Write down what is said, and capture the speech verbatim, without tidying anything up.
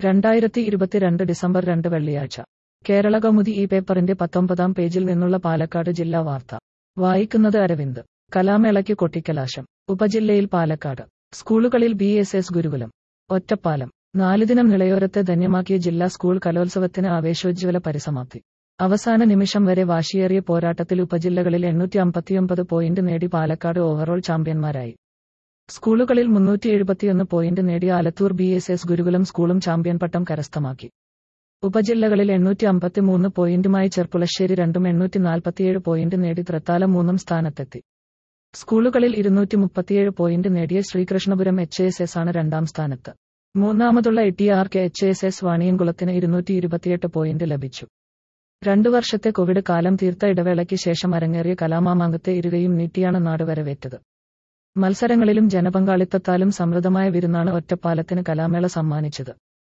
രണ്ടായിരത്തി ഇരുപത്തിരണ്ട് ഡിസംബർ രണ്ട് വെള്ളിയാഴ്ച കേരളകൗമുദി ഈ പേപ്പറിന്റെ പത്തൊമ്പതാം പേജിൽ നിന്നുള്ള പാലക്കാട് ജില്ലാ വാർത്ത വായിക്കുന്നത് അരവിന്ദ്. കലാമേളയ്ക്ക് കൊട്ടിക്കലാശം. ഉപജില്ലയിൽ പാലക്കാട് സ്കൂളുകളിൽ B S S Gurukulam. Ottapalam. നാലുദിനം നിളയോരത്തെ ധന്യമാക്കിയ ജില്ലാ സ്കൂൾ കലോത്സവത്തിന് ആവേശോജ്വല പരിസമാപ്തി. അവസാന നിമിഷം വരെ വാശിയേറിയ പോരാട്ടത്തിൽ ഉപജില്ലകളിൽ എണ്ണൂറ്റി അമ്പത്തിയൊമ്പത് പോയിന്റ് നേടി പാലക്കാട് ഓവറോൾ ചാമ്പ്യന്മാരായി. സ്കൂളുകളിൽ മുന്നൂറ്റി എഴുപത്തിയൊന്ന് പോയിന്റ് നേടിയ Alathur B S S Gurukulam സ്കൂളും ചാമ്പ്യൻ പട്ടം കരസ്ഥമാക്കി. ഉപജില്ലകളിൽ എണ്ണൂറ്റി അമ്പത്തിമൂന്ന് പോയിന്റുമായി ചെർപ്പുളശ്ശേരി രണ്ടും എണ്ണൂറ്റി നാൽപ്പത്തിയേഴ് പോയിന്റ് നേടി തൃത്താല മൂന്നും സ്ഥാനത്തെത്തി. സ്കൂളുകളിൽ ഇരുന്നൂറ്റി മുപ്പത്തിയേഴ് പോയിന്റ് നേടിയ ശ്രീകൃഷ്ണപുരം എച്ച് എസ് എസ് ആണ് രണ്ടാം സ്ഥാനത്ത്. മൂന്നാമതുള്ള E T R K H S S വാണിയംകുളത്തിന് ഇരുന്നൂറ്റി ഇരുപത്തിയെട്ട് പോയിന്റ് ലഭിച്ചു. രണ്ടു വർഷത്തെ കോവിഡ് കാലം തീർത്ത ഇടവേളയ്ക്ക് ശേഷം അരങ്ങേറിയ കലാമാമാങ്കത്തെ ഇരുകയും നീട്ടിയാണ് നാട് വരവേറ്റത്. മത്സരങ്ങളിലും ജനപങ്കാളിത്തത്താലും സമൃദ്ധമായ വിരുന്നാണ് ഒറ്റപ്പാലത്തിന് കലാമേള സമ്മാനിച്ചത്.